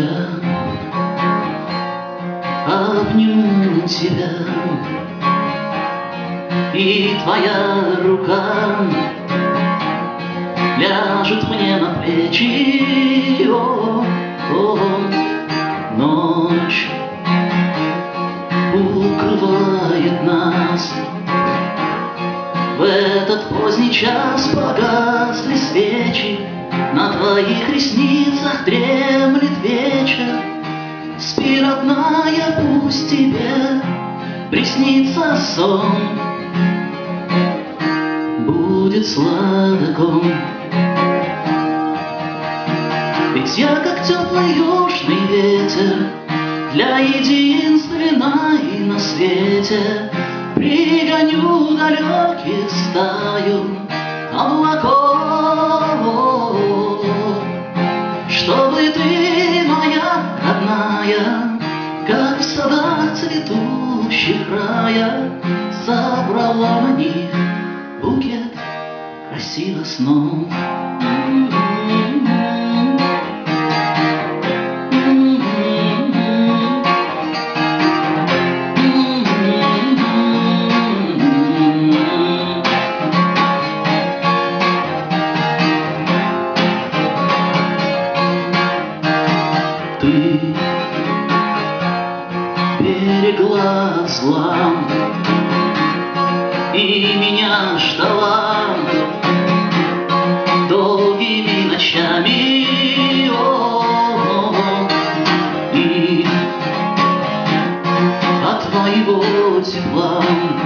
тебя, обниму тебя, и твоя рука ляжет мне на плечи. О, ночь укрывает нас. В этот поздний час погасли свечи, на твоих ресницах дремлет вечер. Спи, родная, пусть тебе приснится сон, будет сладок он. Ведь я, как теплый южный ветер, для единственной на свете пригоню далеких стаю облаков, чтобы ты, моя родная, как в садах цветущих рая, собрала на них букет красивых снов. Ты берегла зла и меня ждала долгими ночами. И от твоего тепла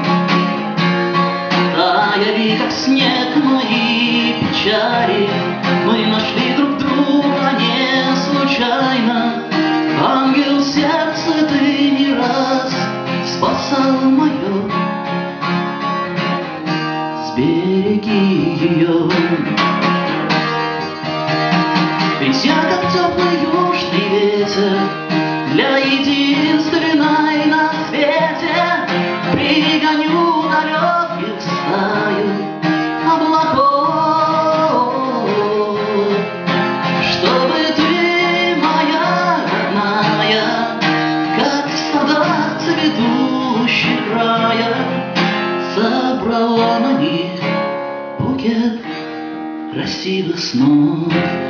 таяли, как снег, мои печали. Мы нашли друг друга не случайно. Ангел сердца, ты не раз спасал мое. Сбереги ее. Ведь я, как теплый южный ветер, для единственной на свете пригоню далеких стаю облаков, чтобы ты, моя родная, как в садах цветущих рая, собрала на них букет красивых снов.